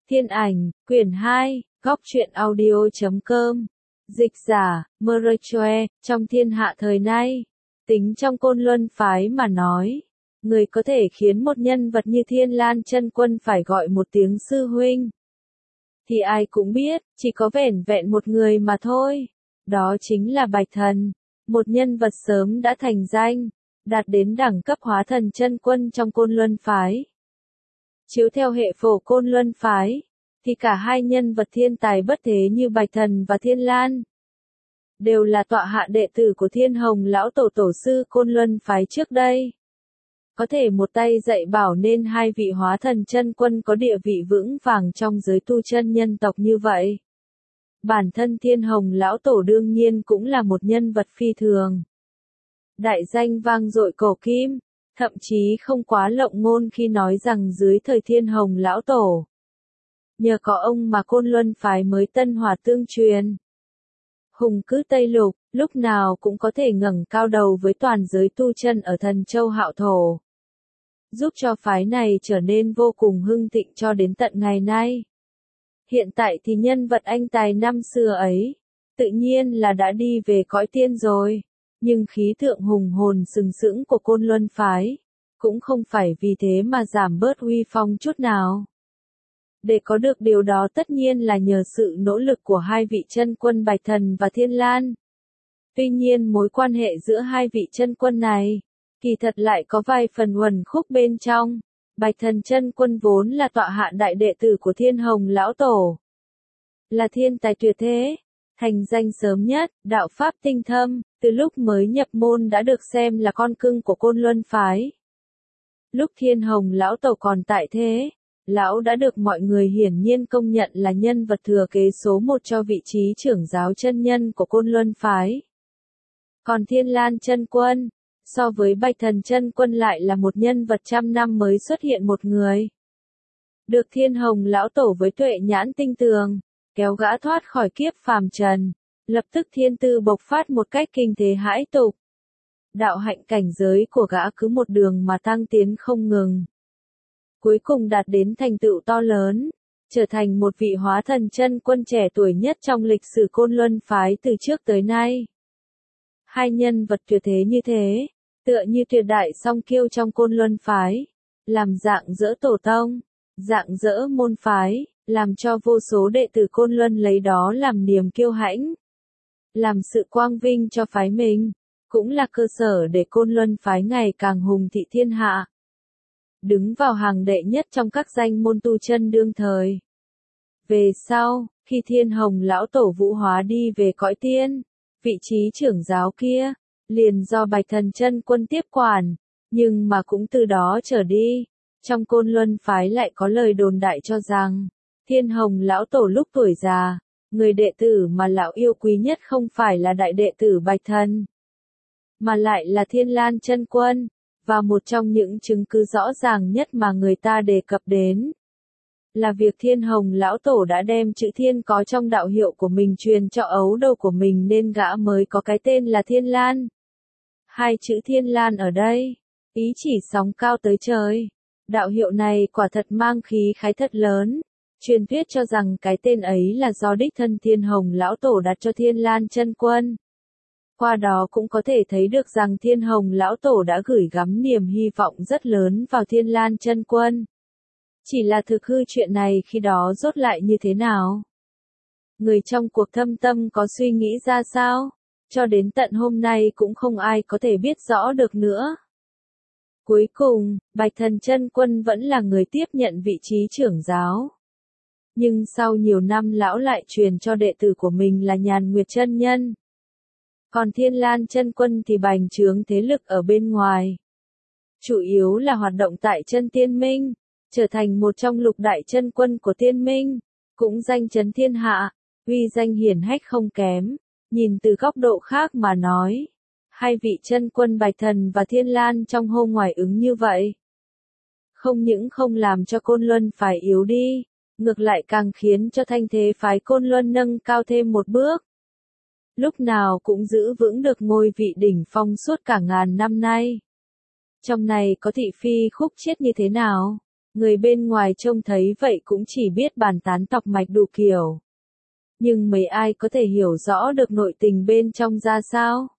Thiên ảnh, quyển 2, góc truyện audio.com. Dịch giả, Mơ-rơ-choe, trong thiên hạ thời nay, tính trong Côn Luân phái mà nói, người có thể khiến một nhân vật như Thiên Lan Chân Quân phải gọi một tiếng sư huynh, thì ai cũng biết, chỉ có vẻn vẹn một người mà thôi. Đó chính là Bạch Thần, một nhân vật sớm đã thành danh, đạt đến đẳng cấp hóa thần chân quân trong Côn Luân phái. Chiếu theo hệ phổ Côn Luân phái, thì cả hai nhân vật thiên tài bất thế như Bạch Thần và Thiên Lan đều là tọa hạ đệ tử của Thiên Hồng lão tổ tổ sư Côn Luân phái trước đây. Có thể một tay dạy bảo nên hai vị hóa thần chân quân có địa vị vững vàng trong giới tu chân nhân tộc như vậy. Bản thân Thiên Hồng lão tổ đương nhiên cũng là một nhân vật phi thường. Đại danh vang dội cổ kim, thậm chí không quá lộng ngôn khi nói rằng dưới thời Thiên Hồng lão tổ, nhờ có ông mà Côn Luân phái mới tân hòa tương truyền. Hùng cứ Tây Lục, lúc nào cũng có thể ngẩng cao đầu với toàn giới tu chân ở Thần Châu Hạo Thổ, giúp cho phái này trở nên vô cùng hưng thịnh cho đến tận ngày nay. Hiện tại thì nhân vật anh tài năm xưa ấy, tự nhiên là đã đi về cõi tiên rồi, nhưng khí tượng hùng hồn sừng sững của Côn Luân phái, cũng không phải vì thế mà giảm bớt uy phong chút nào. Để có được điều đó tất nhiên là nhờ sự nỗ lực của hai vị chân quân Bạch Thần và Thiên Lan. Tuy nhiên mối quan hệ giữa hai vị chân quân này, kỳ thật lại có vài phần uẩn khúc bên trong. Bạch Thần chân quân vốn là tọa hạ đại đệ tử của Thiên Hồng lão tổ, là thiên tài tuyệt thế, thành danh sớm nhất, đạo pháp tinh thâm, từ lúc mới nhập môn đã được xem là con cưng của Côn Luân phái. Lúc Thiên Hồng lão tổ còn tại thế, lão đã được mọi người hiển nhiên công nhận là nhân vật thừa kế số một cho vị trí trưởng giáo chân nhân của Côn Luân phái. Còn Thiên Lan chân quân, so với Bạch Thần chân quân lại là một nhân vật trăm năm mới xuất hiện một người. Được Thiên Hồng lão tổ với tuệ nhãn tinh tường, kéo gã thoát khỏi kiếp phàm trần, lập tức thiên tư bộc phát một cách kinh thế hãi tục. Đạo hạnh cảnh giới của gã cứ một đường mà tăng tiến không ngừng. Cuối cùng đạt đến thành tựu to lớn, trở thành một vị hóa thần chân quân trẻ tuổi nhất trong lịch sử Côn Luân phái từ trước tới nay. Hai nhân vật tuyệt thế như thế, tựa như tuyệt đại song kiêu trong Côn Luân phái, làm rạng rỡ tổ tông, rạng rỡ môn phái, làm cho vô số đệ tử Côn Luân lấy đó làm niềm kiêu hãnh, làm sự quang vinh cho phái mình, cũng là cơ sở để Côn Luân phái ngày càng hùng thị thiên hạ, đứng vào hàng đệ nhất trong các danh môn tu chân đương thời. Về sau, khi Thiên Hồng lão tổ vũ hóa đi về cõi tiên, vị trí trưởng giáo kia liền do Bạch Thần chân quân tiếp quản, nhưng mà cũng từ đó trở đi, trong Côn Luân phái lại có lời đồn đại cho rằng, Thiên Hồng lão tổ lúc tuổi già, người đệ tử mà lão yêu quý nhất không phải là đại đệ tử Bạch Thần, mà lại là Thiên Lan chân quân. Và một trong những chứng cứ rõ ràng nhất mà người ta đề cập đến, là việc Thiên Hồng lão tổ đã đem chữ Thiên có trong đạo hiệu của mình truyền cho ấu đầu của mình nên gã mới có cái tên là Thiên Lan. Hai chữ Thiên Lan ở đây, ý chỉ sóng cao tới trời. Đạo hiệu này quả thật mang khí khái thật lớn. Truyền thuyết cho rằng cái tên ấy là do đích thân Thiên Hồng lão tổ đặt cho Thiên Lan chân quân. Qua đó cũng có thể thấy được rằng Thiên Hồng lão tổ đã gửi gắm niềm hy vọng rất lớn vào Thiên Lan chân quân. Chỉ là thực hư chuyện này khi đó rốt lại như thế nào? Người trong cuộc thâm tâm có suy nghĩ ra sao? Cho đến tận hôm nay cũng không ai có thể biết rõ được nữa. Cuối cùng, Bạch Thần chân quân vẫn là người tiếp nhận vị trí trưởng giáo. Nhưng sau nhiều năm lão lại truyền cho đệ tử của mình là Nhàn Nguyệt chân nhân. Còn Thiên Lan chân quân thì bành trướng thế lực ở bên ngoài. Chủ yếu là hoạt động tại chân tiên minh, trở thành một trong lục đại chân quân của tiên minh, cũng danh chấn thiên hạ, uy danh hiển hách không kém. Nhìn từ góc độ khác mà nói, hai vị chân quân Bạch Thần và Thiên Lan trong hô ngoài ứng như vậy, không những không làm cho Côn Luân phái yếu đi, ngược lại càng khiến cho thanh thế phái Côn Luân nâng cao thêm một bước. Lúc nào cũng giữ vững được ngôi vị đỉnh phong suốt cả ngàn năm nay. Trong này có thị phi khúc chiết như thế nào? Người bên ngoài trông thấy vậy cũng chỉ biết bàn tán tọc mạch đủ kiểu. Nhưng mấy ai có thể hiểu rõ được nội tình bên trong ra sao?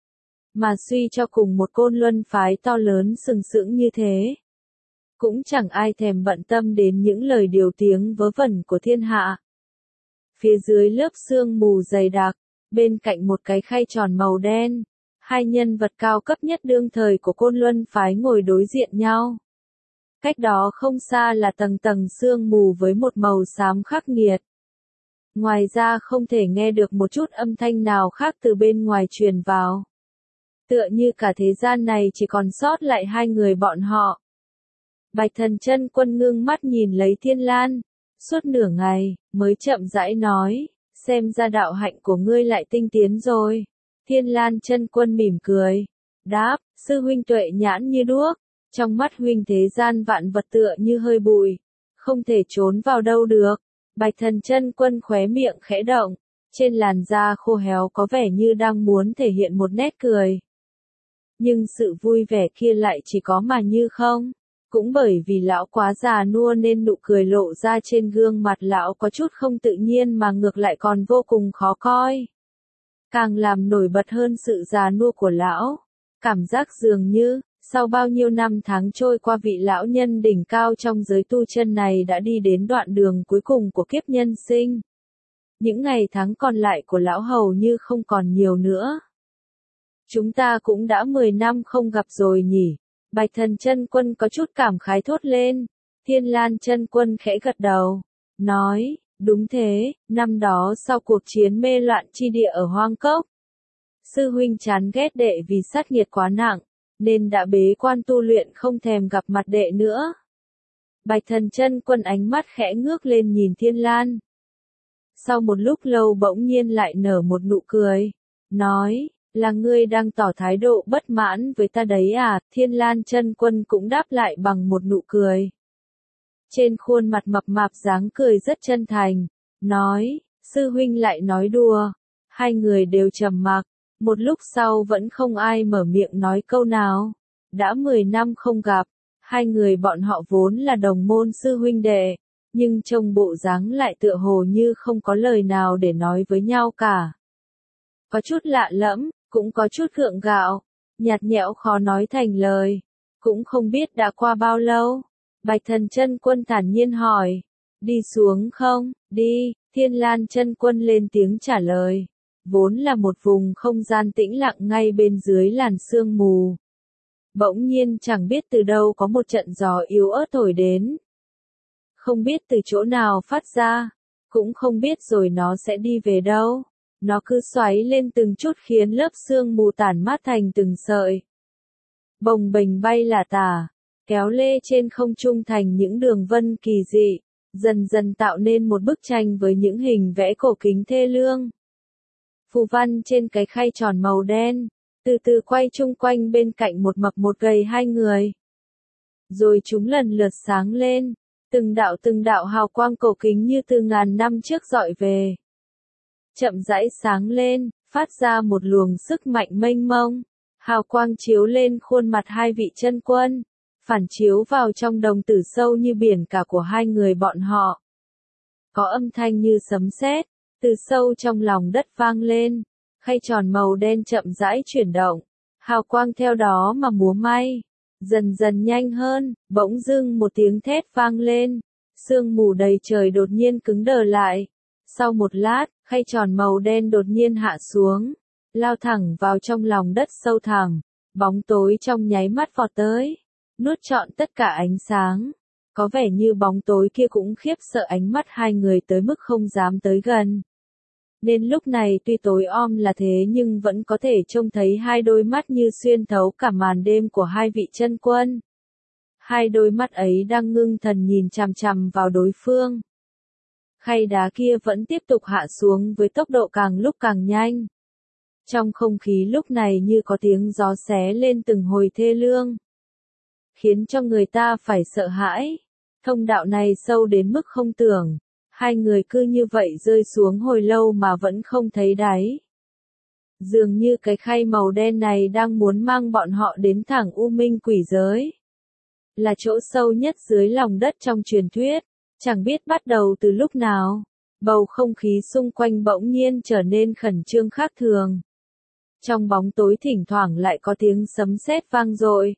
Mà suy cho cùng một côn luân phái to lớn sừng sững như thế. Cũng chẳng ai thèm bận tâm đến những lời điều tiếng vớ vẩn của thiên hạ. Phía dưới lớp sương mù dày đặc, bên cạnh một cái khay tròn màu đen, hai nhân vật cao cấp nhất đương thời của côn luân phái ngồi đối diện nhau. Cách đó không xa là tầng tầng sương mù với một màu xám khắc nghiệt. Ngoài ra không thể nghe được một chút âm thanh nào khác từ bên ngoài truyền vào. Tựa như cả thế gian này chỉ còn sót lại hai người bọn họ. Bạch Thần Chân Quân ngưng mắt nhìn lấy Thiên Lan, suốt nửa ngày, mới chậm rãi nói, xem ra đạo hạnh của ngươi lại tinh tiến rồi. Thiên Lan Chân Quân mỉm cười, đáp, sư huynh tuệ nhãn như đuốc, trong mắt huynh thế gian vạn vật tựa như hơi bụi, không thể trốn vào đâu được. Bạch Thần Chân Quân khóe miệng khẽ động, trên làn da khô héo có vẻ như đang muốn thể hiện một nét cười. Nhưng sự vui vẻ kia lại chỉ có mà như không. Cũng bởi vì lão quá già nua nên nụ cười lộ ra trên gương mặt lão có chút không tự nhiên mà ngược lại còn vô cùng khó coi. Càng làm nổi bật hơn sự già nua của lão. Cảm giác dường như, sau bao nhiêu năm tháng trôi qua vị lão nhân đỉnh cao trong giới tu chân này đã đi đến đoạn đường cuối cùng của kiếp nhân sinh. Những ngày tháng còn lại của lão hầu như không còn nhiều nữa. Chúng ta cũng đã 10 năm không gặp rồi nhỉ. Bạch Thần Chân Quân có chút cảm khái thốt lên. Thiên Lan Chân Quân khẽ gật đầu, nói, đúng thế, năm đó sau cuộc chiến mê loạn chi địa ở Hoang Cốc. Sư huynh chán ghét đệ vì sát nghiệt quá nặng, nên đã bế quan tu luyện không thèm gặp mặt đệ nữa. Bạch Thần Chân Quân ánh mắt khẽ ngước lên nhìn Thiên Lan. Sau một lúc lâu bỗng nhiên lại nở một nụ cười, nói, là ngươi đang tỏ thái độ bất mãn với ta đấy à? Thiên Lan Chân Quân cũng đáp lại bằng một nụ cười. Trên khuôn mặt mập mạp dáng cười rất chân thành, nói, sư huynh lại nói đùa. Hai người đều trầm mặc, một lúc sau vẫn không ai mở miệng nói câu nào. Đã 10 năm không gặp, hai người bọn họ vốn là đồng môn sư huynh đệ, nhưng trông bộ dáng lại tựa hồ như không có lời nào để nói với nhau cả. Có chút lạ lẫm, cũng có chút gượng gạo, nhạt nhẽo khó nói thành lời. Cũng không biết đã qua bao lâu. Bạch Thần Chân Quân thản nhiên hỏi, đi xuống không? Đi. Thiên Lan Chân Quân lên tiếng trả lời. Vốn là một vùng không gian tĩnh lặng ngay bên dưới làn sương mù. Bỗng nhiên chẳng biết từ đâu có một trận gió yếu ớt thổi đến. Không biết từ chỗ nào phát ra, cũng không biết rồi nó sẽ đi về đâu. Nó cứ xoáy lên từng chút khiến lớp sương mù tản mát thành từng sợi. Bồng bềnh bay là tả, kéo lê trên không trung thành những đường vân kỳ dị, dần dần tạo nên một bức tranh với những hình vẽ cổ kính thê lương. Phù văn trên cái khay tròn màu đen, từ từ quay chung quanh bên cạnh một mập một gầy hai người. Rồi chúng lần lượt sáng lên, từng đạo hào quang cổ kính như từ ngàn năm trước dọi về. Chậm rãi sáng lên, phát ra một luồng sức mạnh mênh mông. Hào quang chiếu lên khuôn mặt hai vị chân quân, phản chiếu vào trong đồng tử sâu như biển cả của hai người bọn họ. Có âm thanh như sấm sét, từ sâu trong lòng đất vang lên, khay tròn màu đen chậm rãi chuyển động, hào quang theo đó mà múa may, dần dần nhanh hơn, bỗng dưng một tiếng thét vang lên, sương mù đầy trời đột nhiên cứng đờ lại. Sau một lát, khay tròn màu đen đột nhiên hạ xuống, lao thẳng vào trong lòng đất sâu thẳm, bóng tối trong nháy mắt vọt tới, nuốt trọn tất cả ánh sáng. Có vẻ như bóng tối kia cũng khiếp sợ ánh mắt hai người tới mức không dám tới gần. Nên lúc này tuy tối om là thế nhưng vẫn có thể trông thấy hai đôi mắt như xuyên thấu cả màn đêm của hai vị chân quân. Hai đôi mắt ấy đang ngưng thần nhìn chằm chằm vào đối phương. Khay đá kia vẫn tiếp tục hạ xuống với tốc độ càng lúc càng nhanh. Trong không khí lúc này như có tiếng gió xé lên từng hồi thê lương, khiến cho người ta phải sợ hãi. Thông đạo này sâu đến mức không tưởng, hai người cứ như vậy rơi xuống hồi lâu mà vẫn không thấy đáy. Dường như cái khay màu đen này đang muốn mang bọn họ đến thẳng U Minh quỷ giới. là chỗ sâu nhất dưới lòng đất trong truyền thuyết. Chẳng biết bắt đầu từ lúc nào, bầu không khí xung quanh bỗng nhiên trở nên khẩn trương khác thường. Trong bóng tối thỉnh thoảng lại có tiếng sấm sét vang dội.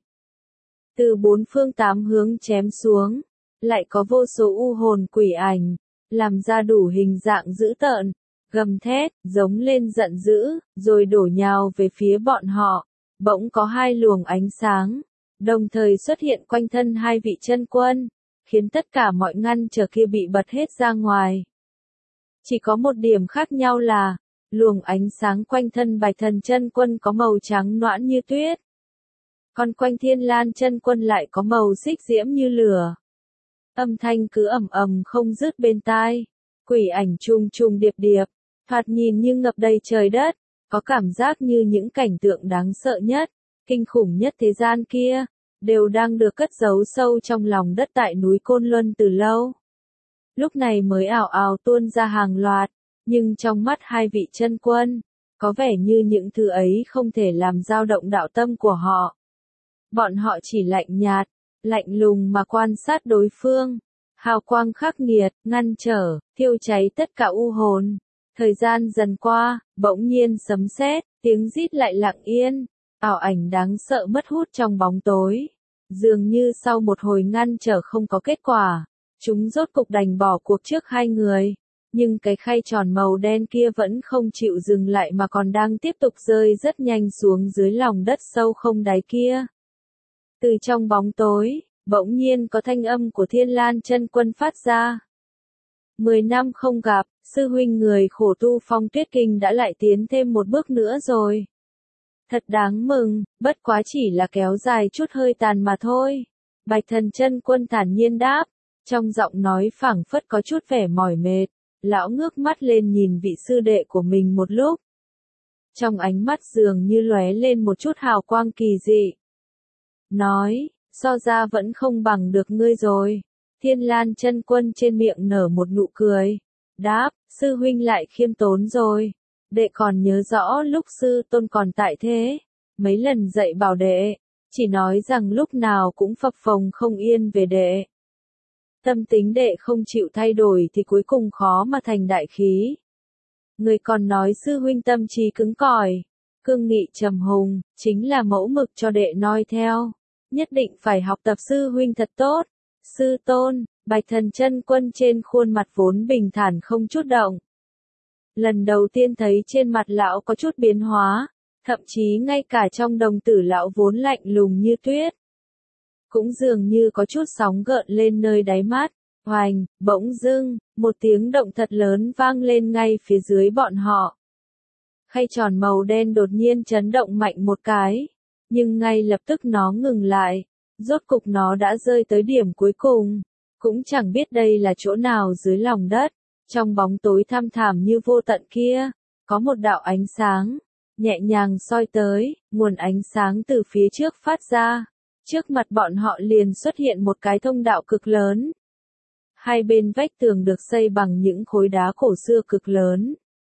Từ bốn phương tám hướng chém xuống, lại có vô số u hồn quỷ ảnh, làm ra đủ hình dạng dữ tợn, gầm thét, giống lên giận dữ, rồi đổ nhào về phía bọn họ. Bỗng có hai luồng ánh sáng, đồng thời xuất hiện quanh thân hai vị chân quân, khiến tất cả mọi ngăn trở kia bị bật hết ra ngoài. Chỉ có một điểm khác nhau là, luồng ánh sáng quanh thân Bạch Thần chân quân có màu trắng noãn như tuyết, còn quanh Thiên Lan chân quân lại có màu xích diễm như lửa. Âm thanh cứ ầm ầm không dứt bên tai, quỷ ảnh trùng trùng điệp điệp, thoạt nhìn như ngập đầy trời đất, có cảm giác như những cảnh tượng đáng sợ nhất, kinh khủng nhất thế gian kia, đều đang được cất giấu sâu trong lòng đất tại núi Côn Luân từ lâu. Lúc này mới ào ào tuôn ra hàng loạt, nhưng trong mắt hai vị chân quân, có vẻ như những thứ ấy không thể làm dao động đạo tâm của họ. Bọn họ chỉ lạnh nhạt, lạnh lùng mà quan sát đối phương, hào quang khắc nghiệt, ngăn trở, thiêu cháy tất cả u hồn. Thời gian dần qua, bỗng nhiên sấm sét, tiếng rít lại lặng yên, ảo ảnh đáng sợ mất hút trong bóng tối. Dường như sau một hồi ngăn trở không có kết quả, chúng rốt cục đành bỏ cuộc trước hai người. Nhưng cái khay tròn màu đen kia vẫn không chịu dừng lại mà còn đang tiếp tục rơi rất nhanh xuống dưới lòng đất sâu không đáy kia. Từ trong bóng tối, bỗng nhiên có thanh âm của Thiên Lan chân quân phát ra. 10 năm không gặp, sư huynh người khổ tu Phong Tuyết Kinh đã lại tiến thêm một bước nữa rồi. Thật đáng mừng, bất quá chỉ là kéo dài chút hơi tàn mà thôi. Bạch Thần chân quân thản nhiên đáp, trong giọng nói phảng phất có chút vẻ mỏi mệt. Lão ngước mắt lên nhìn vị sư đệ của mình một lúc. Trong ánh mắt dường như lóe lên một chút hào quang kỳ dị. Nói, so ra vẫn không bằng được ngươi rồi. Thiên Lan chân quân trên miệng nở một nụ cười. Đáp, sư huynh lại khiêm tốn rồi. Đệ còn nhớ rõ lúc sư tôn còn tại thế. Mấy lần dạy bảo đệ, chỉ nói rằng lúc nào cũng phập phồng không yên về đệ. Tâm tính đệ không chịu thay đổi thì cuối cùng khó mà thành đại khí. Người còn nói sư huynh tâm trí cứng cỏi, cương nghị trầm hùng, chính là mẫu mực cho đệ noi theo. Nhất định phải học tập sư huynh thật tốt. Sư tôn, Bạch Thần chân quân trên khuôn mặt vốn bình thản không chút động. Lần đầu tiên thấy trên mặt lão có chút biến hóa, thậm chí ngay cả trong đồng tử lão vốn lạnh lùng như tuyết. Cũng dường như có chút sóng gợn lên nơi đáy mắt. Hoành, bỗng dưng, một tiếng động thật lớn vang lên ngay phía dưới bọn họ. Khay tròn màu đen đột nhiên chấn động mạnh một cái, nhưng ngay lập tức nó ngừng lại. Rốt cục nó đã rơi tới điểm cuối cùng, cũng chẳng biết đây là chỗ nào dưới lòng đất. Trong bóng tối thăm thẳm như vô tận kia, có một đạo ánh sáng, nhẹ nhàng soi tới, nguồn ánh sáng từ phía trước phát ra. Trước mặt bọn họ liền xuất hiện một cái thông đạo cực lớn. Hai bên vách tường được xây bằng những khối đá cổ xưa cực lớn.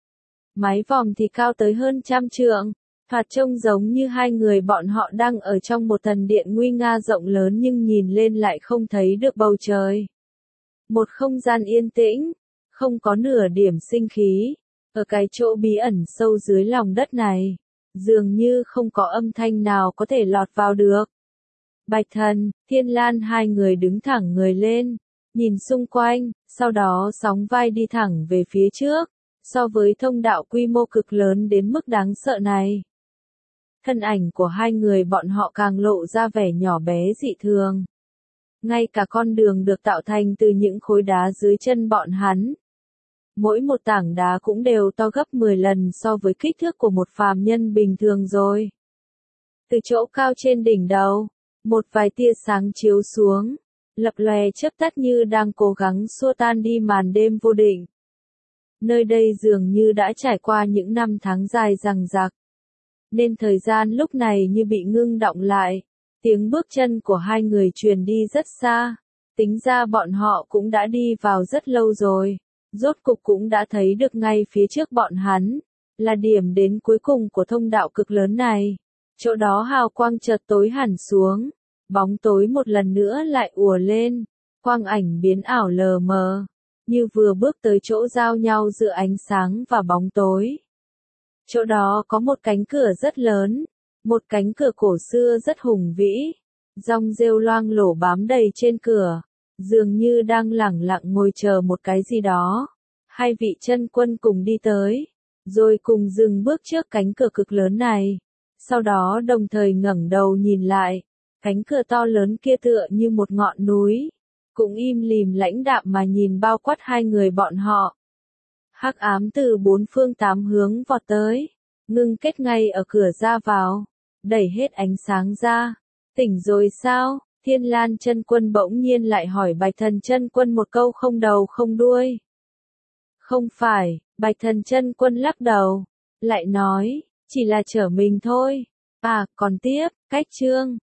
Mái vòm thì cao tới hơn 100 trượng, thoạt trông giống như hai người bọn họ đang ở trong một thần điện nguy nga rộng lớn nhưng nhìn lên lại không thấy được bầu trời. Một không gian yên tĩnh, không có nửa điểm sinh khí, ở cái chỗ bí ẩn sâu dưới lòng đất này, dường như không có âm thanh nào có thể lọt vào được. Bạch Thần, Thiên Lan hai người đứng thẳng người lên, nhìn xung quanh, sau đó sóng vai đi thẳng về phía trước, so với thông đạo quy mô cực lớn đến mức đáng sợ này. Thân ảnh của hai người bọn họ càng lộ ra vẻ nhỏ bé dị thường. Ngay cả con đường được tạo thành từ những khối đá dưới chân bọn hắn. Mỗi một tảng đá cũng đều to gấp 10 lần so với kích thước của một phàm nhân bình thường rồi. Từ chỗ cao trên đỉnh đầu, một vài tia sáng chiếu xuống, lập lòe chớp tắt như đang cố gắng xua tan đi màn đêm vô định. Nơi đây dường như đã trải qua những năm tháng dài dằng dặc, nên thời gian lúc này như bị ngưng đọng lại. Tiếng bước chân của hai người truyền đi rất xa, tính ra bọn họ cũng đã đi vào rất lâu rồi, rốt cục cũng đã thấy được ngay phía trước bọn hắn, là điểm đến cuối cùng của thông đạo cực lớn này. Chỗ đó hào quang chợt tối hẳn xuống, Bóng tối một lần nữa lại ùa lên, quang ảnh biến ảo lờ mờ, như vừa bước tới chỗ giao nhau giữa ánh sáng và bóng tối. Chỗ đó có một cánh cửa rất lớn, một cánh cửa cổ xưa rất hùng vĩ, rong rêu loang lổ bám đầy trên cửa, dường như đang lẳng lặng ngồi chờ một cái gì đó. Hai vị chân quân cùng đi tới, rồi cùng dừng bước trước cánh cửa cực lớn này, sau đó đồng thời ngẩng đầu nhìn lại, cánh cửa to lớn kia tựa như một ngọn núi, cũng im lìm lãnh đạm mà nhìn bao quát hai người bọn họ. Hắc ám từ bốn phương tám hướng vọt tới, ngưng kết ngay ở cửa ra vào, đẩy hết ánh sáng ra. Tỉnh rồi sao? Thiên Lan chân quân bỗng nhiên lại hỏi Bạch Thần chân quân một câu không đầu không đuôi. Không phải, Bạch Thần chân quân lắc đầu, lại nói, chỉ là trở mình thôi. À, còn tiếp, cách chương